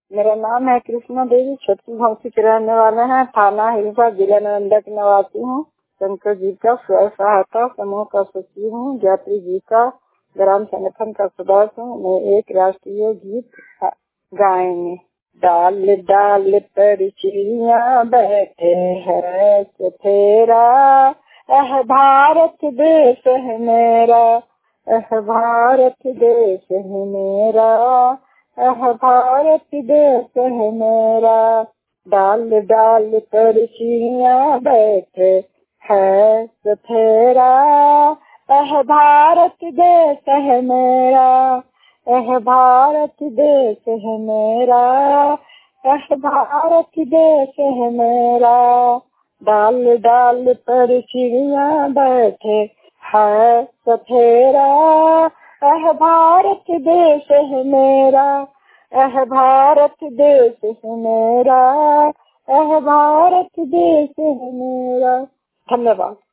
मेरा नाम है कृष्णा देवी, छोटी भौसी के रहने वाले हैं। थाना हिलसा, जिला नालंदा की निवासी हूँ। शंकर जी का स्वयं सहायता समूह का सचिव हूँ। गायत्री जी का ग्राम संगठन का सदस्य हूँ। मैं एक राष्ट्रीय गीत गाएंगे। डाल डाल पर चिड़िया बैठे है सफेरा, भारत देश है मेरा, भारत देश है मेरा, भारत देश है मेरा। डाल डाल पर चिड़िया बैठे है सफेरा, भारत देश है मेरा, भारत देश है मेरा, भारत देश है मेरा। डाल डाल पर चिड़िया बैठे है सफेरा, भारत देश है मेरा, भारत देश है मेरा, भारत देश है मेरा। धन्यवाद।